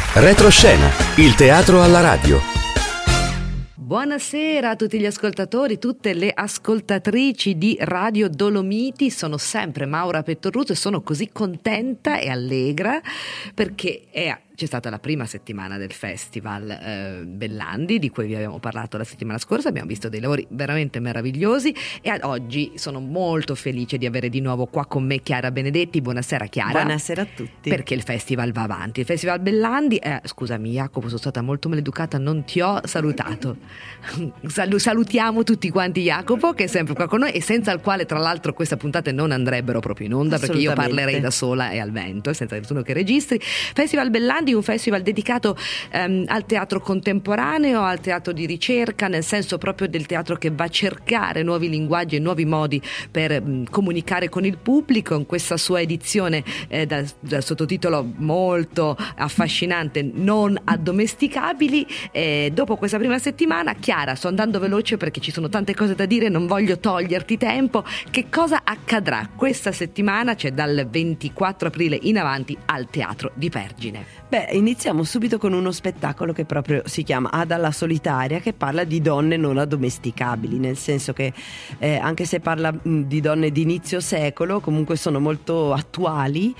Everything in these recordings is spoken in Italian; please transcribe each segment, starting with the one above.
Retroscena, il teatro alla radio. Buonasera a tutti gli ascoltatori, tutte le ascoltatrici di Radio Dolomiti. Sono sempre Maura Pettorruto e sono così contenta e allegra perché c'è stata la prima settimana del Festival Bellandi, di cui vi abbiamo parlato la settimana scorsa. Abbiamo visto dei lavori veramente meravigliosi e ad oggi sono molto felice di avere di nuovo qua con me Chiara Benedetti. Buonasera Chiara. Buonasera a tutti. Perché il festival va avanti. Il Festival Bellandi, scusami Jacopo, sono stata molto maleducata, non ti ho salutato. Salutiamo tutti quanti Jacopo, che è sempre qua con noi e senza il quale tra l'altro queste puntate non andrebbero proprio in onda, perché io parlerei da sola e al vento, senza nessuno che registri. Festival Bellandi, un festival dedicato al teatro contemporaneo, al teatro di ricerca, nel senso proprio del teatro che va a cercare nuovi linguaggi e nuovi modi per comunicare con il pubblico. In questa sua edizione dal sottotitolo molto affascinante, Non addomesticabili. Dopo questa prima settimana, Chiara, sto andando veloce perché ci sono tante cose da dire, non voglio toglierti tempo. Che cosa accadrà questa settimana, cioè dal 24 aprile in avanti, al Teatro di Pergine? Iniziamo subito con uno spettacolo che proprio si chiama Ada la solitaria, che parla di donne non addomesticabili, nel senso che anche se parla di donne di inizio secolo, comunque sono molto attuali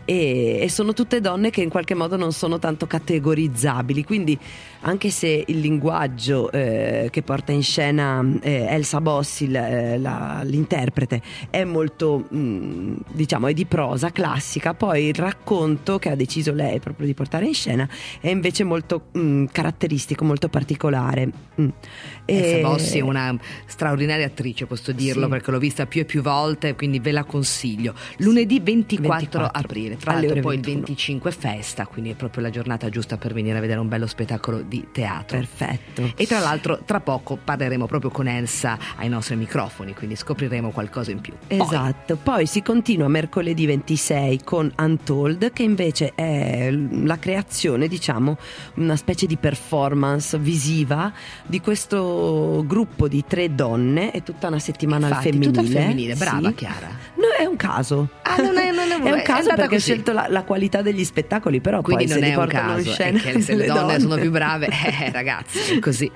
e sono tutte donne che in qualche modo non sono tanto categorizzabili, quindi anche se il linguaggio che porta in scena Elsa Bossi, l'interprete, è molto diciamo è di prosa classica, poi il racconto che ha deciso lei proprio di portare in scena è invece molto caratteristico, molto particolare. Elsa Bossi è una straordinaria attrice, posso dirlo, sì, perché l'ho vista più e più volte, quindi ve la consiglio. Lunedì 24 aprile, tra l'altro poi 21. Il 25 festa, quindi è proprio la giornata giusta per venire a vedere un bello spettacolo di teatro. Perfetto. E tra l'altro tra poco parleremo proprio con Elsa ai nostri microfoni, quindi scopriremo qualcosa in più. Esatto. Poi si continua mercoledì 26 con Untold, che invece è la creazione, diciamo, una specie di performance visiva di questo gruppo di 3 donne. È tutta una settimana al femminile. Tutta al femminile, brava, sì. Chiara. No, è un caso. Non è un caso perché ho scelto la qualità degli spettacoli, però quindi poi non se è li portano un caso, in scena, è che se le donne sono più brave, ragazzi, è così.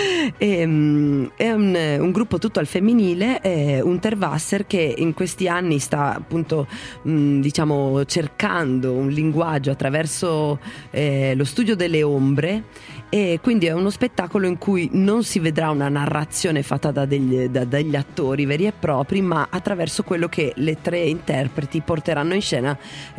È un gruppo tutto al femminile, Unterwasser, che in questi anni sta appunto diciamo cercando un linguaggio attraverso lo studio delle ombre, e quindi è uno spettacolo in cui non si vedrà una narrazione fatta dagli attori veri e propri, ma attraverso quello che le 3 interpreti porteranno in scena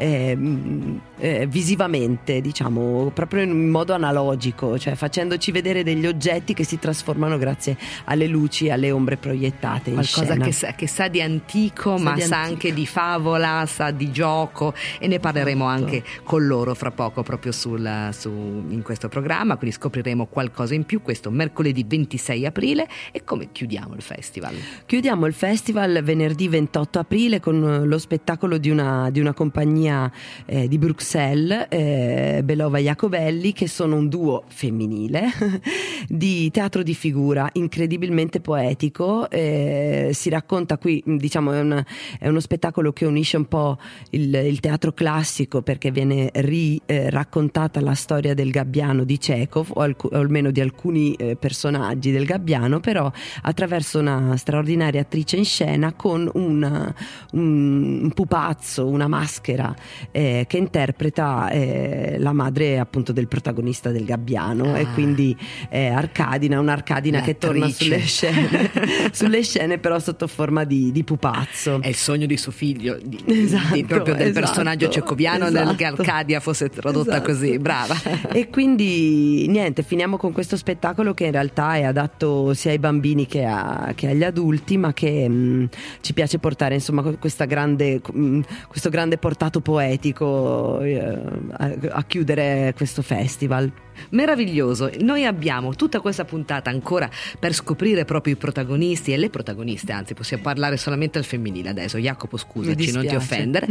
visivamente, diciamo, proprio in modo analogico, cioè facendoci vedere degli oggetti che si trasformano grazie alle luci e alle ombre proiettate in qualcosa scena. Che sa di antico, ma sa anche di favola, sa di gioco, e ne parleremo anche con loro fra poco proprio in questo programma, quindi scopriremo qualcosa in più questo mercoledì 26 aprile. E come chiudiamo il festival? Chiudiamo il festival venerdì 28 aprile con lo spettacolo di una compagnia di Bruxelles, Belova Jacobelli, che sono un duo femminile di teatro di figura incredibilmente poetico. Si racconta qui, diciamo, è uno spettacolo che unisce un po' il teatro classico, perché viene raccontata la storia del Gabbiano di Chekhov, o almeno di alcuni personaggi del Gabbiano, però attraverso una straordinaria attrice in scena con un pupazzo, una maschera che interpreta la madre appunto del protagonista del Gabbiano, e quindi un'Arcadina che torna sulle scene però sotto forma di pupazzo. È il sogno di suo figlio, proprio del personaggio cecoviano, che Arcadia fosse tradotta così, brava. E quindi niente, finiamo con questo spettacolo che in realtà è adatto sia ai bambini che agli adulti, ma che ci piace portare, insomma, questo grande portato poetico a chiudere questo festival. Meraviglioso. Noi abbiamo tutta questa puntata ancora per scoprire proprio i protagonisti e le protagoniste, anzi possiamo parlare solamente al femminile adesso. Jacopo, scusaci, non ti offendere,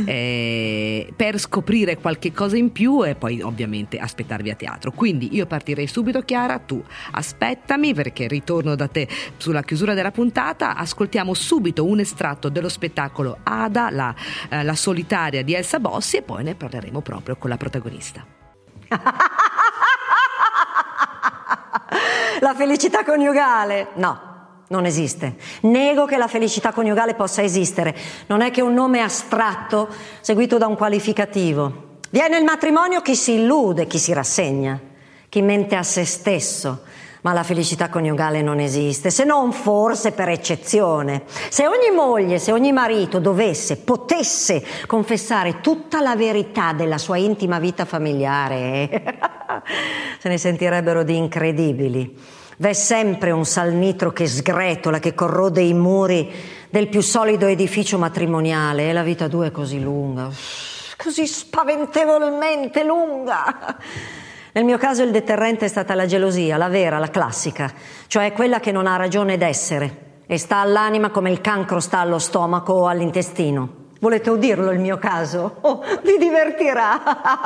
per scoprire qualche cosa in più e poi ovviamente aspettarvi a teatro. Quindi io partirei subito, Chiara, tu aspettami perché ritorno da te sulla chiusura della puntata. Ascoltiamo subito un estratto dello spettacolo Ada, la solitaria di Elsa Bossi, e poi ne parleremo proprio con la protagonista. La felicità coniugale? No, non esiste. Nego che la felicità coniugale possa esistere. Non è che un nome astratto seguito da un qualificativo. Viene il matrimonio chi si illude, chi si rassegna, chi mente a se stesso. Ma la felicità coniugale non esiste, se non forse per eccezione. Se ogni moglie, se ogni marito potesse confessare tutta la verità della sua intima vita familiare, se ne sentirebbero di incredibili. V'è sempre un salnitro che sgretola, che corrode i muri del più solido edificio matrimoniale, e la vita a due è così lunga, così spaventevolmente lunga. Nel mio caso il deterrente è stata la gelosia, la vera, la classica, cioè quella che non ha ragione d'essere e sta all'anima come il cancro sta allo stomaco o all'intestino. Volete udirlo il mio caso? Oh, vi divertirà!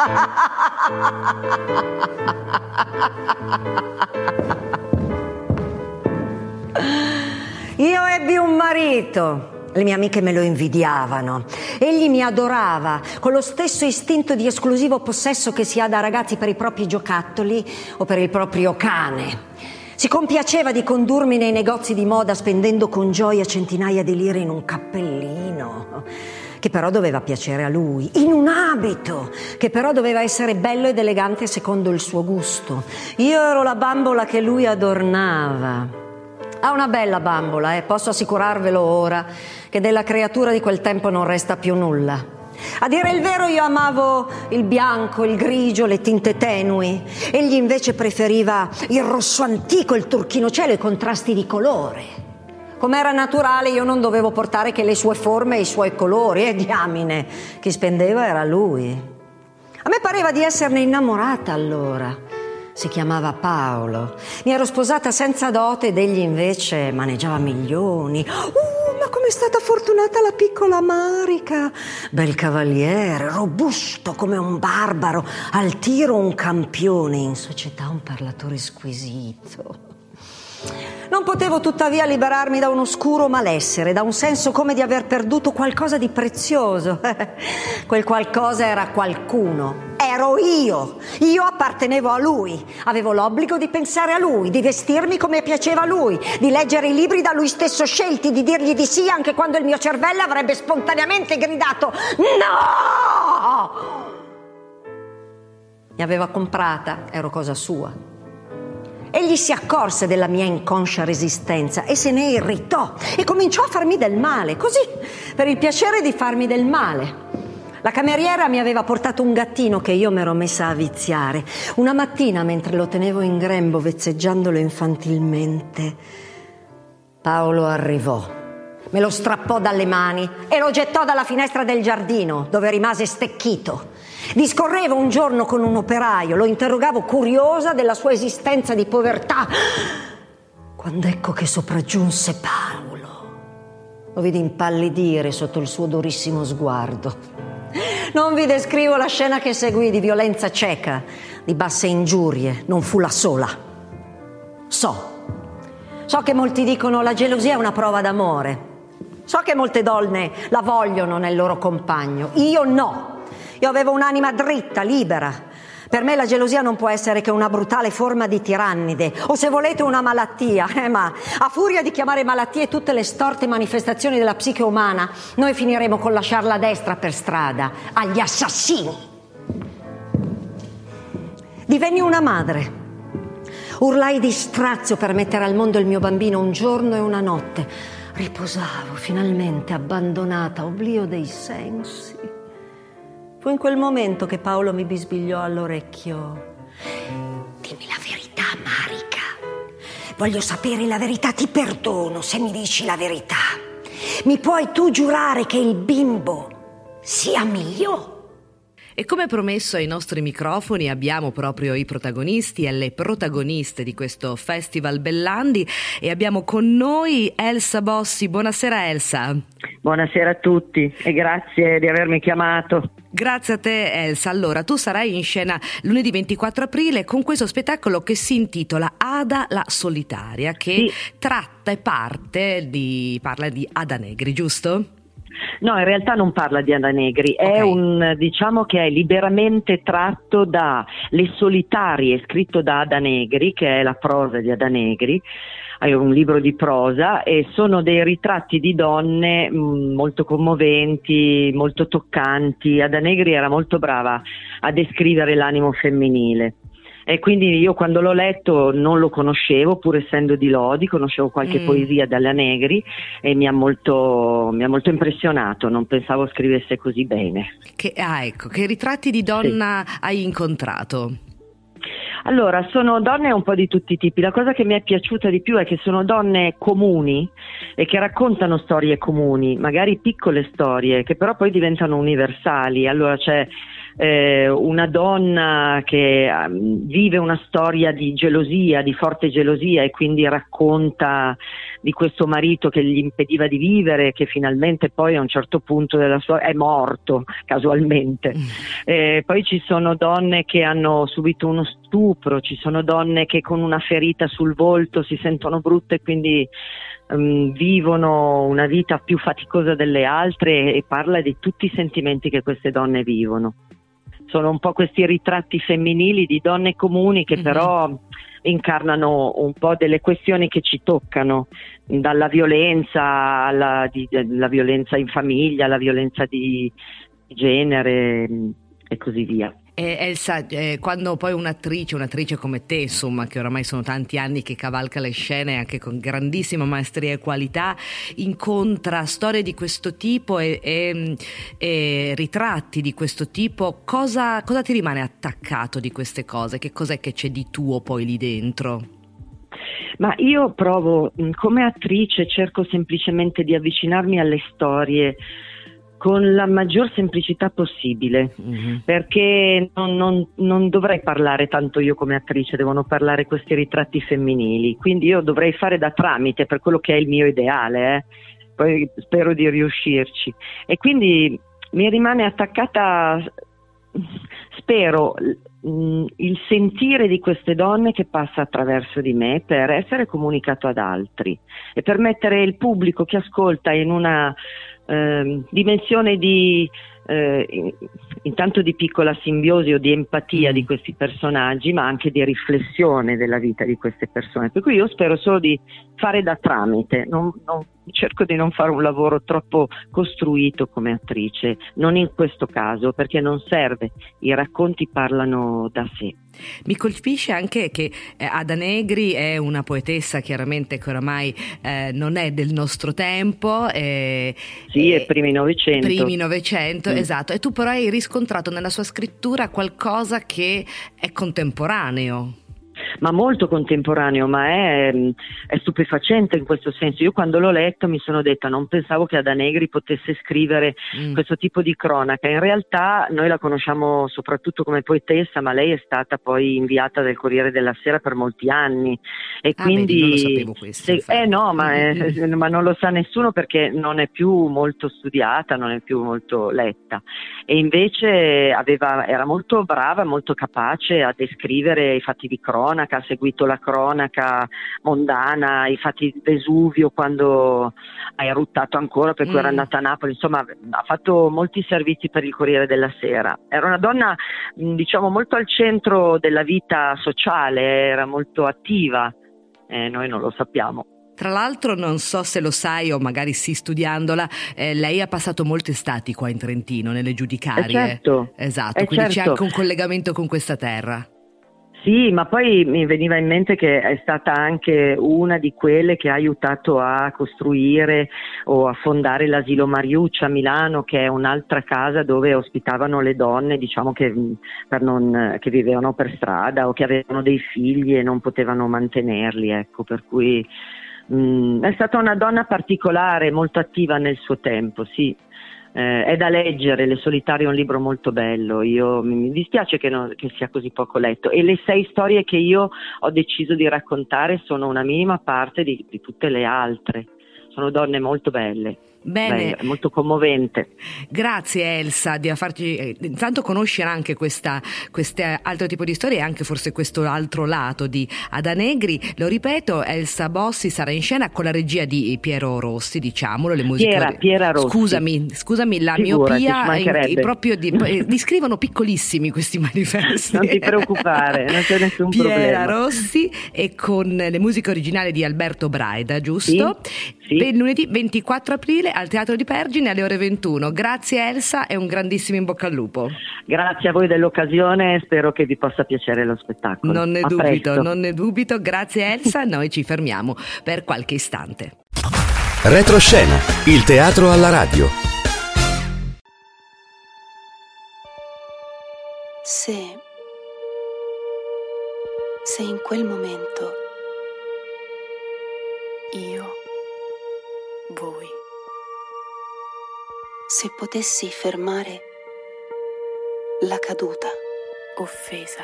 Io ebbi un marito. Le mie amiche me lo invidiavano. Egli mi adorava con lo stesso istinto di esclusivo possesso che si ha da ragazzi per i propri giocattoli o per il proprio cane. Si compiaceva di condurmi nei negozi di moda spendendo con gioia centinaia di lire in un cappellino che però doveva piacere a lui, in un abito che però doveva essere bello ed elegante secondo il suo gusto. Io ero la bambola che lui adornava. Ha una bella bambola, posso assicurarvelo ora che della creatura di quel tempo non resta più nulla. A dire il vero io amavo il bianco, il grigio, le tinte tenui. Egli invece preferiva il rosso antico, il turchino cielo, i contrasti di colore. Come era naturale io non dovevo portare che le sue forme e i suoi colori, e diamine, chi spendeva era lui. A me pareva di esserne innamorata allora. Si chiamava Paolo. Mi ero sposata senza dote ed egli invece maneggiava milioni. Ma com'è stata fortunata la piccola Marica! Bel cavaliere, robusto come un barbaro, al tiro un campione, in società un parlatore squisito. Non potevo tuttavia liberarmi da un oscuro malessere, da un senso come di aver perduto qualcosa di prezioso. Quel qualcosa era qualcuno. Ero io. Io appartenevo a lui. Avevo l'obbligo di pensare a lui, di vestirmi come piaceva a lui, di leggere i libri da lui stesso scelti, di dirgli di sì anche quando il mio cervello avrebbe spontaneamente gridato no! Mi aveva comprata, ero cosa sua. Egli si accorse della mia inconscia resistenza e se ne irritò e cominciò a farmi del male, così, per il piacere di farmi del male. La cameriera mi aveva portato un gattino che io m'ero messa a viziare. Una mattina, mentre lo tenevo in grembo, vezzeggiandolo infantilmente, Paolo arrivò. Me lo strappò dalle mani e lo gettò dalla finestra del giardino, dove rimase stecchito. Discorrevo un giorno con un operaio, lo interrogavo curiosa della sua esistenza di povertà, quando ecco che sopraggiunse Paolo. Lo vidi impallidire sotto il suo durissimo sguardo. Non vi descrivo la scena che seguì, di violenza cieca, di basse ingiurie, non fu la sola. So che molti dicono la gelosia è una prova d'amore. So che molte donne la vogliono nel loro compagno. Io no. Io avevo un'anima dritta, libera. Per me la gelosia non può essere che una brutale forma di tirannide, o se volete una malattia, ma a furia di chiamare malattie tutte le storte manifestazioni della psiche umana, noi finiremo con lasciarla a destra per strada, agli assassini. Divenni una madre. Urlai di strazio per mettere al mondo il mio bambino un giorno e una notte. Riposavo finalmente abbandonata, oblio dei sensi. Fu in quel momento che Paolo mi bisbigliò all'orecchio: dimmi la verità, Marica. Voglio sapere la verità, ti perdono se mi dici la verità. Mi puoi tu giurare che il bimbo sia mio? E come promesso ai nostri microfoni abbiamo proprio i protagonisti e le protagoniste di questo Festival Bellandi e abbiamo con noi Elsa Bossi. Buonasera Elsa. Buonasera a tutti e grazie di avermi chiamato. Grazie a te Elsa. Allora, tu sarai in scena lunedì 24 aprile con questo spettacolo che si intitola Ada la solitaria, che tratta e parla di Ada Negri, giusto? No, in realtà non parla di Ada Negri, è diciamo che è liberamente tratto da Le Solitarie, scritto da Ada Negri, che è la prosa di Ada Negri. È un libro di prosa e sono dei ritratti di donne molto commoventi, molto toccanti. Ada Negri era molto brava a descrivere l'animo femminile. E quindi io quando l'ho letto non lo conoscevo, pur essendo di Lodi, conoscevo qualche poesia dalla Negri e mi ha molto impressionato, non pensavo scrivesse così bene. Ecco, che ritratti di donna hai incontrato? Allora, sono donne un po' di tutti i tipi. La cosa che mi è piaciuta di più è che sono donne comuni e che raccontano storie comuni, magari piccole storie, che però poi diventano universali. Allora c'è una donna che vive una storia di gelosia, di forte gelosia, e quindi racconta di questo marito che gli impediva di vivere, che finalmente poi a un certo punto della sua è morto casualmente. Poi ci sono donne che hanno subito uno stupro, ci sono donne che con una ferita sul volto si sentono brutte e quindi vivono una vita più faticosa delle altre, e parla di tutti i sentimenti che queste donne vivono. Sono un po' questi ritratti femminili di donne comuni che però incarnano un po' delle questioni che ci toccano, dalla violenza alla violenza in famiglia, alla violenza di genere e così via. Elsa, quando poi un'attrice come te, insomma, che oramai sono tanti anni che cavalca le scene anche con grandissima maestria e qualità, incontra storie di questo tipo e ritratti di questo tipo, cosa ti rimane attaccato di queste cose? Che cos'è che c'è di tuo poi lì dentro? Ma io provo, come attrice, cerco semplicemente di avvicinarmi alle storie con la maggior semplicità possibile, perché non dovrei parlare tanto io come attrice, devono parlare questi ritratti femminili, quindi io dovrei fare da tramite per quello che è il mio ideale, poi spero di riuscirci, e quindi mi rimane attaccata, spero, il sentire di queste donne che passa attraverso di me per essere comunicato ad altri e per mettere il pubblico che ascolta in una dimensione di intanto di piccola simbiosi o di empatia di questi personaggi, ma anche di riflessione della vita di queste persone. Per cui io spero solo di fare da tramite, cerco di non fare un lavoro troppo costruito come attrice, non in questo caso, perché non serve, i racconti parlano da sé. Mi colpisce anche che Ada Negri è una poetessa chiaramente che oramai non è del nostro tempo. Sì, è primi Novecento. Esatto. E tu però hai riscontrato nella sua scrittura qualcosa che è contemporaneo. Ma molto contemporaneo, ma è stupefacente in questo senso. Io quando l'ho letto mi sono detta, non pensavo che Ada Negri potesse scrivere questo tipo di cronaca. In realtà noi la conosciamo soprattutto come poetessa, ma lei è stata poi inviata del Corriere della Sera per molti anni, e quindi non lo sapevo questo. Ma non lo sa nessuno, perché non è più molto studiata, non è più molto letta, e invece era molto brava, molto capace a descrivere i fatti di cronaca. Ha seguito la cronaca mondana, i fatti di Vesuvio quando ha eruttato ancora, per cui era andata a Napoli, insomma ha fatto molti servizi per il Corriere della Sera. Era una donna diciamo molto al centro della vita sociale, era molto attiva, noi non lo sappiamo. Tra l'altro, non so se lo sai o magari sì, studiandola, lei ha passato molte estati qua in Trentino, nelle giudicarie. Certo. Esatto, quindi c'è anche un collegamento con questa terra. Sì, ma poi mi veniva in mente che è stata anche una di quelle che ha aiutato a costruire o a fondare l'asilo Mariuccia a Milano, che è un'altra casa dove ospitavano le donne, diciamo che che vivevano per strada o che avevano dei figli e non potevano mantenerli, ecco, per cui è stata una donna particolare, molto attiva nel suo tempo, sì. È da leggere, Le Solitarie è un libro molto bello, mi dispiace che sia così poco letto, e le 6 storie che io ho deciso di raccontare sono una minima parte di tutte le altre, sono donne molto belle. Bene. È molto commovente. Grazie Elsa di farci intanto conoscere anche queste altro tipo di storie e anche forse questo altro lato di Ada Negri. Lo ripeto, Elsa Bossi sarà in scena con la regia di Piero Rossi, diciamolo, le musiche. Piera Rossi. Scusami, la Figurati, miopia proprio li scrivono piccolissimi questi manifesti. Non ti preoccupare, non c'è nessun Piera problema. Rossi e con le musiche originali di Alberto Braida, giusto? Sì. Per lunedì 24 aprile al Teatro di Pergine alle ore 21. Grazie Elsa e un grandissimo in bocca al lupo. Grazie a voi dell'occasione, spero che vi possa piacere lo spettacolo. Non ne dubito. Grazie Elsa, noi ci fermiamo per qualche istante. Retroscena, il teatro alla radio. Se in quel momento io, voi, se potessi fermare la caduta, offesa,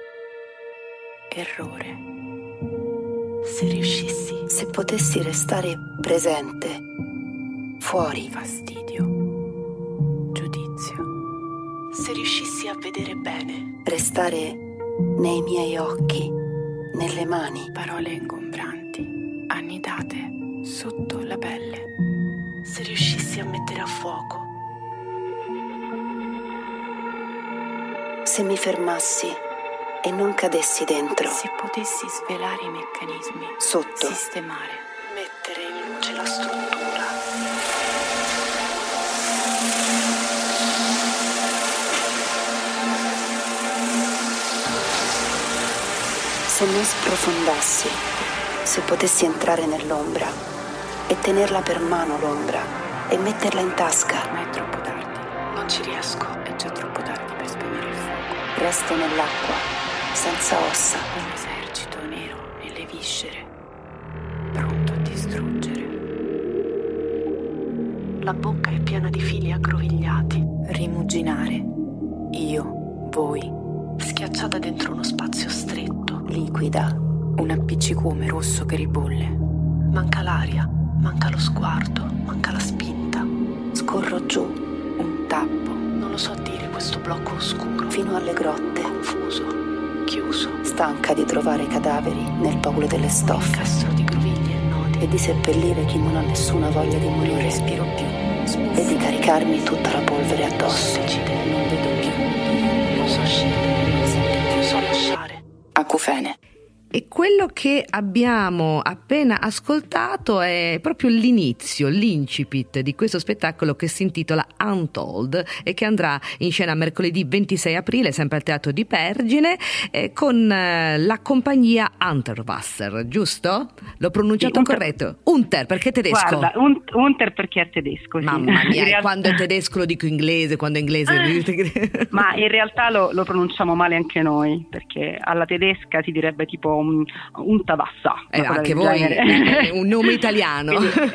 errore, se riuscissi, se potessi restare presente, fuori, fastidio, giudizio, se riuscissi a vedere bene, restare nei miei occhi, nelle mani, parole ingombranti, annidate sotto la pelle, se riuscissi a mettere a fuoco, se mi fermassi e non cadessi dentro, se potessi svelare i meccanismi, sotto, sistemare, mettere in luce la struttura. Se non sprofondassi, se potessi entrare nell'ombra e tenerla per mano l'ombra e metterla in tasca. Ma è troppo tardi, non ci riesco, è già troppo tardi per spegnere il fuoco. Resto nell'acqua, senza ossa, un esercito nero nelle viscere, pronto a distruggere. La bocca è piena di fili aggrovigliati. Rimuginare, io, voi, schiacciata dentro uno spazio stretto, liquida, un appiccicume rosso che ribolle. Manca l'aria, manca lo sguardo, manca la spinta. Scorro giù, un tappo, non lo so dire, questo blocco oscuro, fino alle grotte, confuso, chiuso, stanca di trovare cadaveri nel baule delle stoffe, incastro di groviglie e nodi, e di seppellire chi non ha nessuna voglia di morire. Non respiro più, e di caricarmi tutta la polvere addosso. Non vedo più, non so scendere, non sento più, so lasciare. Acufene. E quello che abbiamo appena ascoltato è proprio l'inizio, l'incipit di questo spettacolo che si intitola Untold e che andrà in scena mercoledì 26 aprile, sempre al Teatro di Pergine, con la compagnia Unterwasser, giusto? L'ho pronunciato corretto? Unter, perché è tedesco? Guarda, Unter perché è tedesco. Sì. Mamma mia, quando è tedesco lo dico inglese, quando è inglese... Ma in realtà lo pronunciamo male anche noi, perché alla tedesca si direbbe tipo un tavassa. Anche voi un nome italiano.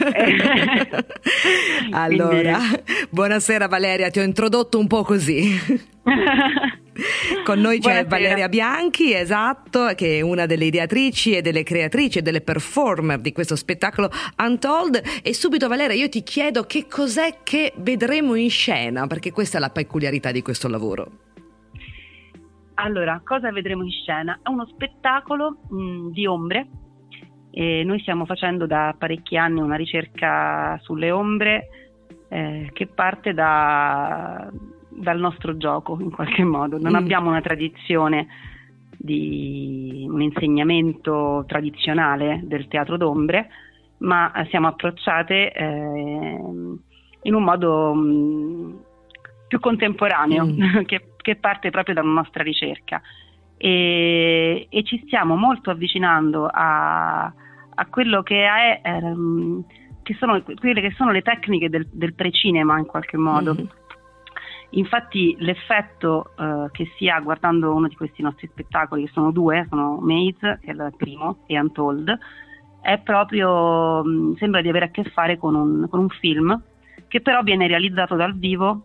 Allora, buonasera Valeria, ti ho introdotto un po' così. Con noi c'è Valeria Bianchi, esatto, che è una delle ideatrici e delle creatrici e delle performer di questo spettacolo Untold. E subito Valeria, io ti chiedo che cos'è che vedremo in scena, perché questa è la peculiarità di questo lavoro. Allora, cosa vedremo in scena? È uno spettacolo di ombre. Noi stiamo facendo da parecchi anni una ricerca sulle ombre che parte dal nostro gioco, in qualche modo. Non abbiamo una tradizione di un insegnamento tradizionale del teatro d'ombre, ma siamo approcciate in un modo più contemporaneo, che parte proprio dalla nostra ricerca, e ci stiamo molto avvicinando a quello che è che sono quelle che sono le tecniche del precinema, in qualche modo. Infatti l'effetto che si ha guardando uno di questi nostri spettacoli, che sono due, sono Maze, che è il primo, e Untold, è proprio sembra di avere a che fare con un film che però viene realizzato dal vivo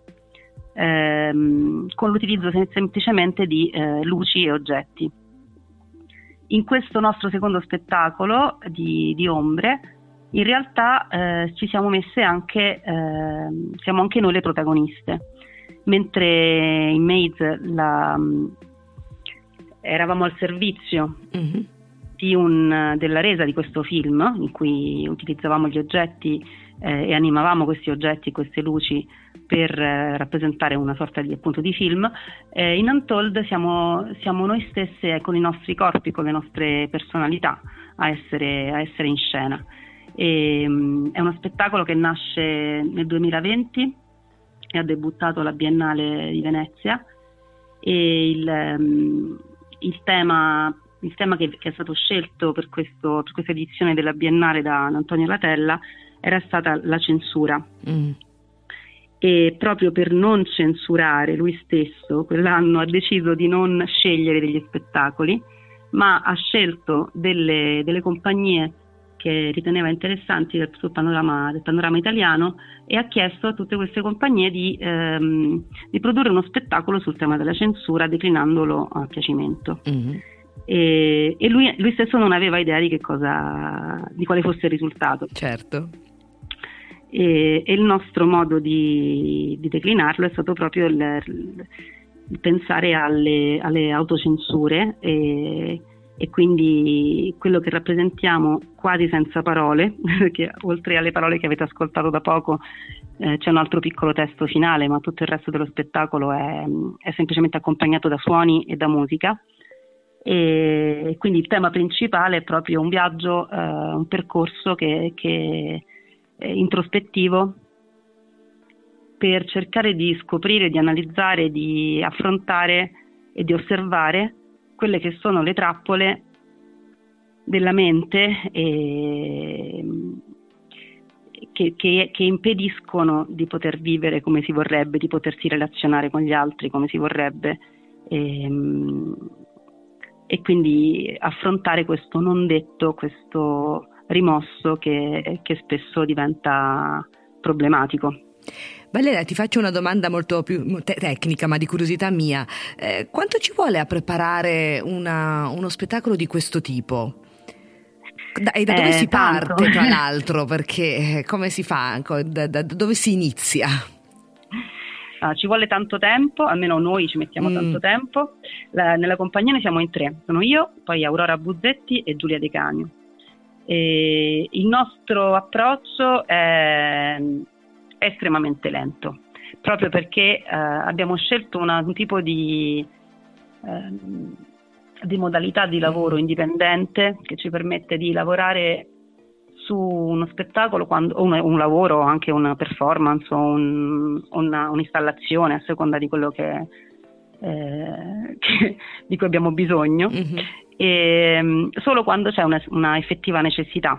con l'utilizzo semplicemente di luci e oggetti. In questo nostro secondo spettacolo di ombre in realtà ci siamo messe anche, siamo anche noi le protagoniste, mentre in Maze eravamo al servizio della resa di questo film, in cui utilizzavamo gli oggetti e animavamo questi oggetti, queste luci per rappresentare una sorta di, appunto, di film. In Untold siamo noi stesse con i nostri corpi, con le nostre personalità a essere in scena. È uno spettacolo che nasce nel 2020 e ha debuttato alla Biennale di Venezia, e il tema che è stato scelto per questa edizione della Biennale da Antonio Latella era stata la censura. E proprio per non censurare, lui stesso quell'anno ha deciso di non scegliere degli spettacoli, ma ha scelto delle compagnie che riteneva interessanti sul panorama italiano, e ha chiesto a tutte queste compagnie di produrre uno spettacolo sul tema della censura, declinandolo a piacimento. E lui stesso non aveva idea di quale fosse il risultato. Certo. E il nostro modo di declinarlo è stato proprio il pensare alle autocensure, e quindi quello che rappresentiamo quasi senza parole, perché oltre alle parole che avete ascoltato da poco c'è un altro piccolo testo finale, ma tutto il resto dello spettacolo è semplicemente accompagnato da suoni e da musica. E quindi il tema principale è proprio un viaggio, un percorso che è introspettivo, per cercare di scoprire, di analizzare, di affrontare e di osservare quelle che sono le trappole della mente che impediscono di poter vivere come si vorrebbe, di potersi relazionare con gli altri come si vorrebbe, e quindi affrontare questo non detto, questo rimosso che spesso diventa problematico. Valeria, ti faccio una domanda molto più tecnica, ma di curiosità mia. Quanto ci vuole a preparare uno spettacolo di questo tipo? E da dove si parte, tra l'altro? Perché come si fa? Da dove si inizia? Ci vuole tanto tempo, almeno noi ci mettiamo tanto tempo. Nella compagnia ne siamo in 3, sono io, poi Aurora Buzzetti e Giulia De Canio. E il nostro approccio è estremamente lento, proprio perché abbiamo scelto un tipo di modalità di lavoro indipendente che ci permette di lavorare su uno spettacolo, o un lavoro, anche una performance o un'installazione, a seconda di quello di cui abbiamo bisogno, e solo quando c'è una effettiva necessità.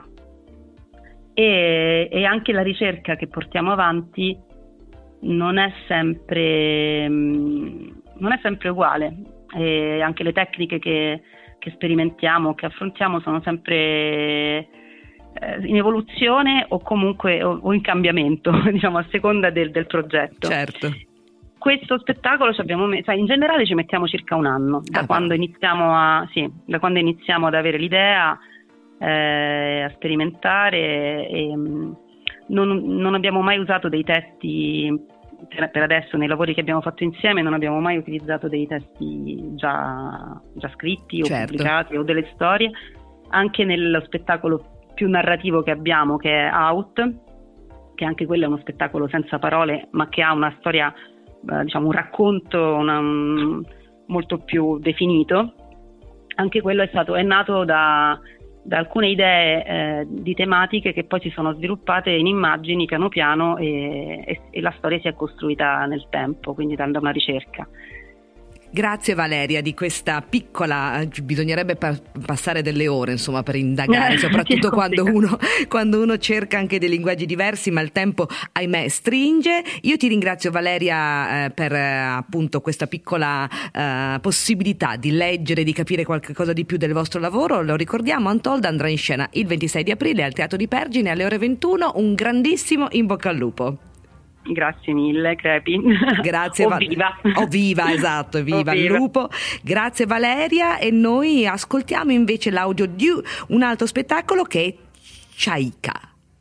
E anche la ricerca che portiamo avanti non è sempre uguale, e anche le tecniche che sperimentiamo, che affrontiamo, sono sempre in evoluzione o comunque o in cambiamento, diciamo, a seconda del progetto. Certo. Questo spettacolo in generale ci mettiamo circa un anno da quando iniziamo ad avere l'idea, a sperimentare, e non abbiamo mai usato dei testi per adesso. Nei lavori che abbiamo fatto insieme non abbiamo mai utilizzato dei testi già scritti o pubblicati, o delle storie. Anche nello spettacolo più narrativo che abbiamo, che è Out, che anche quello è uno spettacolo senza parole, ma che ha una storia, un racconto molto più definito. Anche quello è nato da alcune idee di tematiche che poi si sono sviluppate in immagini piano piano, e la storia si è costruita nel tempo, quindi da una ricerca. Grazie Valeria di questa piccola, bisognerebbe passare delle ore insomma per indagare, soprattutto quando uno cerca anche dei linguaggi diversi, ma il tempo ahimè stringe. Io ti ringrazio Valeria per appunto questa piccola possibilità di leggere, di capire qualche cosa di più del vostro lavoro. Lo ricordiamo, Untold andrà in scena il 26 di aprile al Teatro di Pergine alle ore 21. Un grandissimo in bocca al lupo. Grazie mille, Crepi. Grazie. Viva, esatto, viva il lupo. Grazie Valeria, e noi ascoltiamo invece l'audio di un altro spettacolo che è Chaika.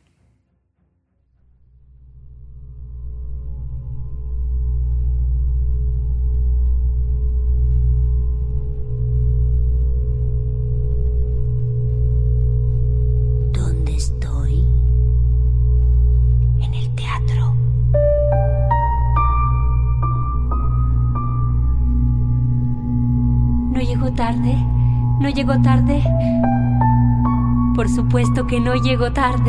tarde? ¿No llego tarde? Por supuesto que no llego tarde.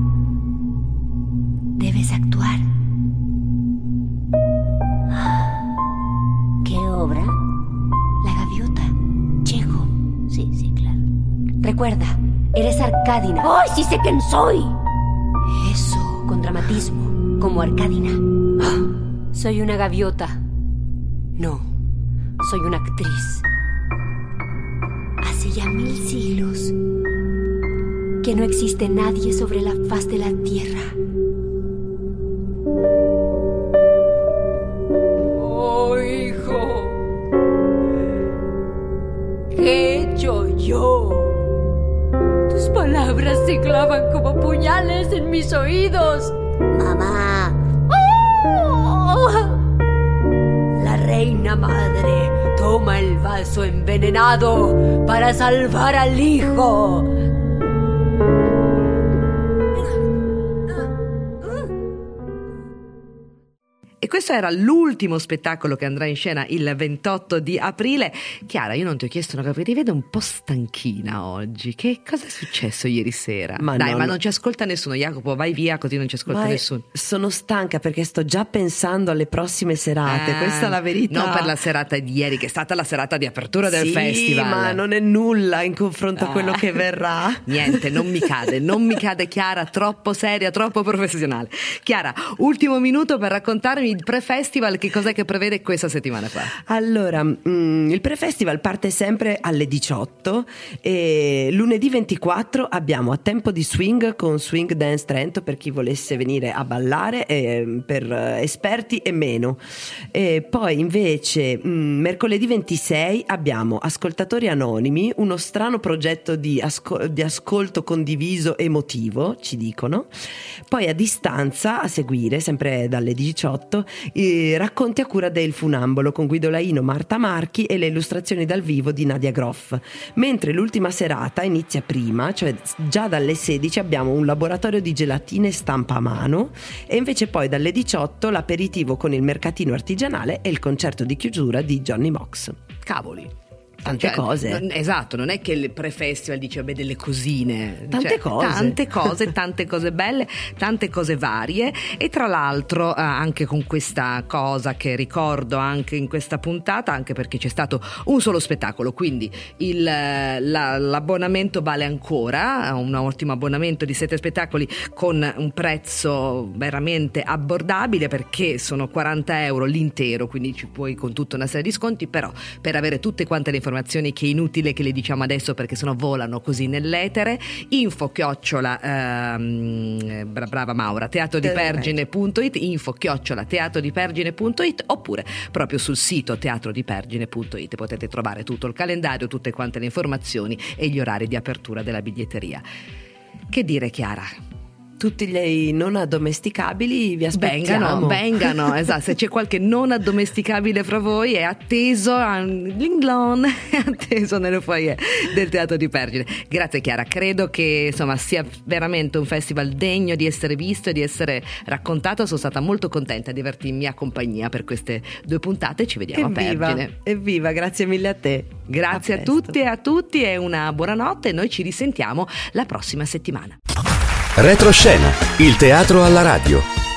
Debes actuar. ¿Qué obra? La gaviota. Llego. Sí, claro. Recuerda, eres Arcádina. ¡Ay, sí sé quién soy! Eso, con dramatismo, como Arcádina. Soy una gaviota. No, soy una actriz. Hace ya 1000 siglos que no existe nadie sobre la faz de la tierra. Oh, hijo, ¿qué he hecho yo? Tus palabras se clavan como puñales en mis oídos. Mamá. ¡Oh! La reina madre toma el vaso envenenado para salvar al hijo. E questo era l'ultimo spettacolo che andrà in scena il 28 di aprile. Chiara, io non ti ho chiesto una cosa, ti vedo un po' stanchina oggi. Che cosa è successo ieri sera? Ma non ci ascolta nessuno. Jacopo, vai via così non ci ascolta nessuno. Sono stanca perché sto già pensando alle prossime serate, questa è la verità. Non per la serata di ieri, che è stata la serata di apertura del festival. Ma non è nulla in confronto a quello che verrà. Niente, non mi cade Chiara, troppo seria, troppo professionale. Chiara, ultimo minuto per raccontarmi il pre-festival, che cos'è che prevede questa settimana qua? Allora, il pre-festival parte sempre alle 18 e lunedì 24 abbiamo A Tempo di Swing con Swing Dance Trento per chi volesse venire a ballare, per esperti e meno. E poi invece mercoledì 26 abbiamo Ascoltatori Anonimi, uno strano progetto di ascolto condiviso emotivo, ci dicono. Poi a distanza, a seguire, sempre dalle 18, racconti a cura del Funambolo con Guido Laino, Marta Marchi e le illustrazioni dal vivo di Nadia Groff. Mentre l'ultima serata inizia prima, cioè già dalle 16 abbiamo un laboratorio di gelatine stampa a mano e invece poi dalle 18 l'aperitivo con il mercatino artigianale e il concerto di chiusura di Johnny Mox. Cavoli. Tante cose. Esatto, non è che il pre-festival dice delle cosine. Tante cose belle, tante cose varie. E tra l'altro anche con questa cosa che ricordo anche in questa puntata, anche perché c'è stato un solo spettacolo, quindi l'abbonamento vale ancora, un ottimo abbonamento di 7 spettacoli con un prezzo veramente abbordabile, perché sono 40 euro l'intero, quindi ci puoi con tutta una serie di sconti. Però per avere tutte quante le informazioni, che è inutile che le diciamo adesso perché sennò volano così nell'etere, info brava Maura, teatrodipergine.it, info teatrodipergine.it, oppure proprio sul sito teatrodipergine.it potete trovare tutto il calendario, tutte quante le informazioni e gli orari di apertura della biglietteria. Che dire, Chiara? Tutti gli non addomesticabili vi aspettiamo. Vengano, esatto. Se c'è qualche non addomesticabile fra voi è atteso l'inglon, è atteso nelle foyer del Teatro di Pergine. Grazie Chiara, credo che insomma sia veramente un festival degno di essere visto e di essere raccontato. Sono stata molto contenta di averti in mia compagnia per queste 2 puntate. Ci vediamo a Pergine. Evviva, grazie mille a te. Grazie a tutti e a tutti e una buonanotte. Noi ci risentiamo la prossima settimana. Retroscena, il teatro alla radio.